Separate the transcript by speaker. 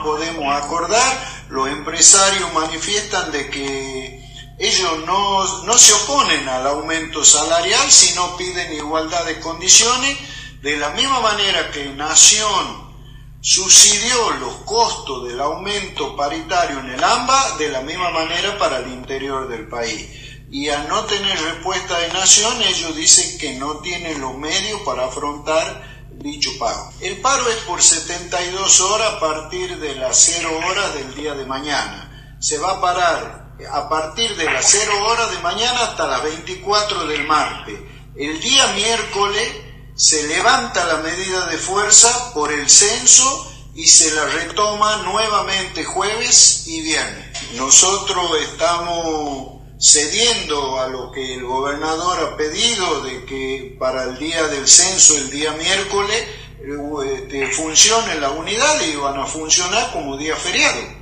Speaker 1: no podemos acordar. Los empresarios manifiestan de que ellos no se oponen al aumento salarial, sino piden igualdad de condiciones, de la misma manera que Nación subsidió los costos del aumento paritario en el AMBA, de la misma manera para el interior del país. Y al no tener respuesta de Nación, ellos dicen que no tienen los medios para afrontar dicho pago. El paro es por 72 horas a partir de las 0 horas del día de mañana. Se va a parar a partir de las 0 horas de mañana hasta las 24 del martes. El día miércoles se levanta la medida de fuerza por el censo y se la retoma nuevamente jueves y viernes. Nosotros estamos cediendo a lo que el gobernador ha pedido, de que para el día del censo, el día miércoles, funcione la unidad y van a funcionar como día feriado.